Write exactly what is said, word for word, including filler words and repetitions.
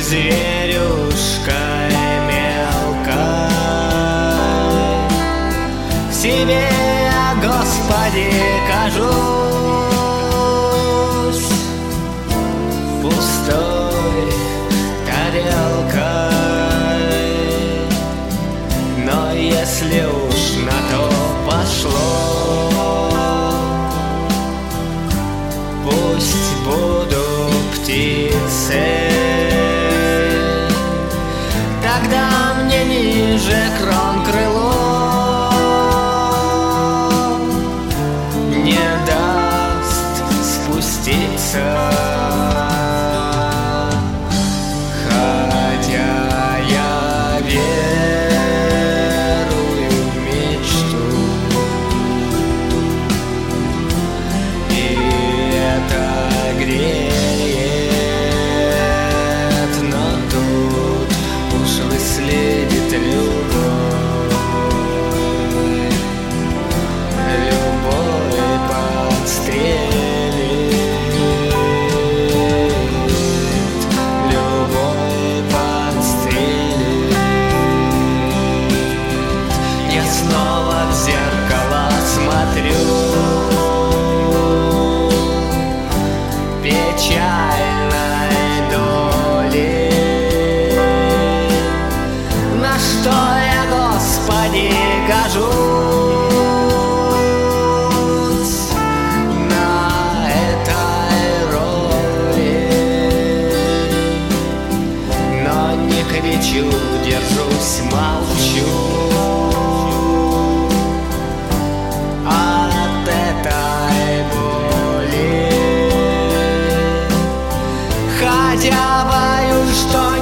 зверюшкой мелкой. В себе я, Господи, кажусь пустой тарелкой. Но если уж на то пошло, пусть буду птицей. Тогда мне ниже крон крыло не даст спуститься. Хотя я верую в мечту, и это греет, но тут уж выследит любовь. Любовь подстрелит, любовь подстрелит. Я снова в зеркало смотрю печальной доли. На что я, Господи, гожусь на этой роли? Но не кричу, держусь, молчу от этой боли. Хотя боюсь, что